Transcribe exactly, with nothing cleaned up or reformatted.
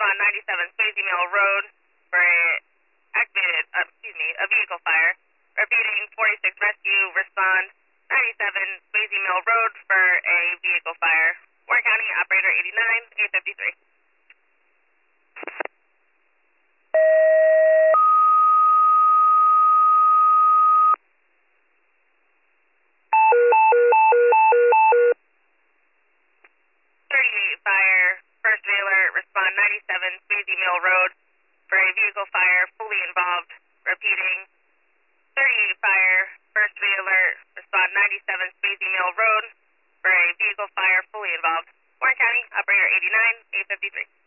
respond ninety-seven Swayze Mill Road for a activated, uh, excuse me, a vehicle fire. Repeating, forty-six Rescue, respond ninety-seven Swayze Mill Road for a vehicle fire. Warren County, operator eighty-nine, eight fifty-three. thirty-eight Fire, first Wheeler, respond ninety-seven Swayze Mill Road for a vehicle fire, fully involved. Repeating, thirty-eight Fire, first Wheeler, respond ninety-seven Swayze Mill Road for a vehicle fire, fully involved. Warren County, operator eighty-nine, eight fifty-three.